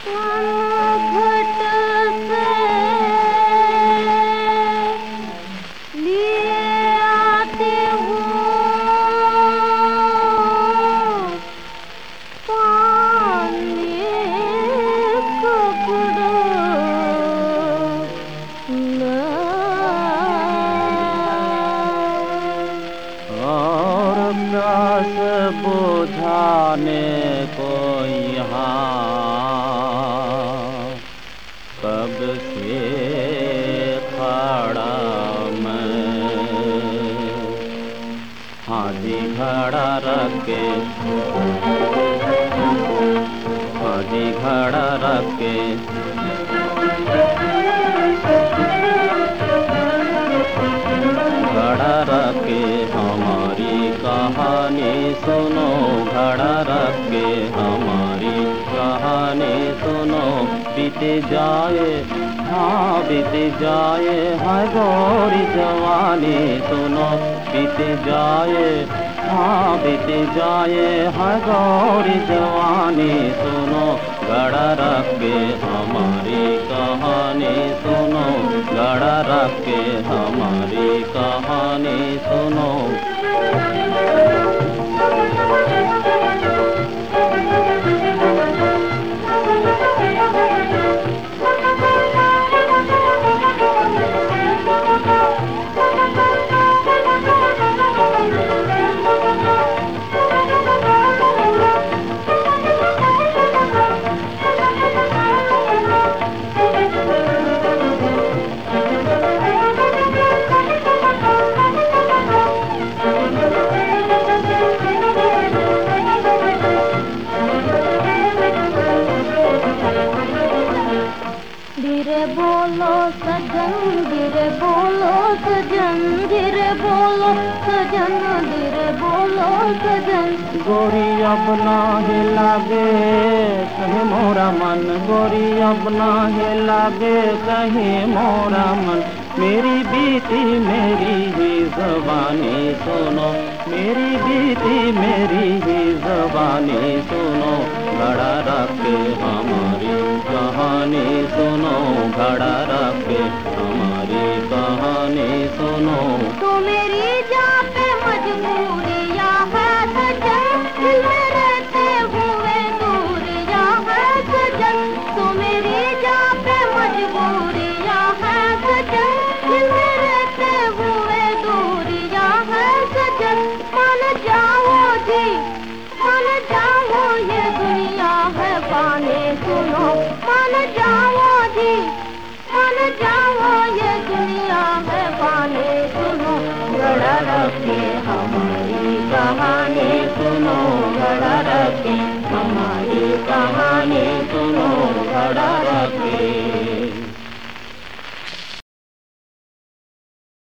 घट से लिए आती हूँ पानी कुकड़ो और प्यास बुझाने को यहाँ कब से खड़ा मैं। हाजी घड़ा रख के, हाजी घड़ा रख के घड़ा रख के हमारी कहानी सुनो। घड़ा रख के हमारी कहानी सुनो। बीते जाए, हाँ बीते जाए है गोरी जवानी सुनो। बीते जाए, हाँ बीते जाए है गोरी जवानी सुनो। घड़ा रख के हमारी कहानी सुनो। घड़ा रख के हमारी कहानी सुनो। धीरे बोलो सजन, धीरे बोलो सजन, धीरे बोलो सजन, धीरे बोलो सजन। गोरी अब ना लागे कहीं मोरा मन, गोरी अब ना लागे कहीं मोरा मन। मेरी बीती मेरी ही ज़बानी सुनो। मेरी बीती मेरी ही ज़बानी सुनो। घड़ा रख के हमारी कहानी सुनो। घड़ा रख के हमारी कहानी सुनो। तो मेरी जान पे मजबूरियाँ है सजन, दिल में रहते हुए दूरियाँ है सजन। तो मेरी जान पे मजबूरियाँ है सजन, दिल में रहते हुए दूरियाँ है सजन। मान जाओ जी, मान जाओ ये दुनिया है पाने सुनो। मान जाओ जी, मान जाओ ये दुनिया है पाने सुनो। घड़ा रख के हमारी कहानी सुनो। घड़ा रख के हमारी कहानी सुनो। घड़ा रख के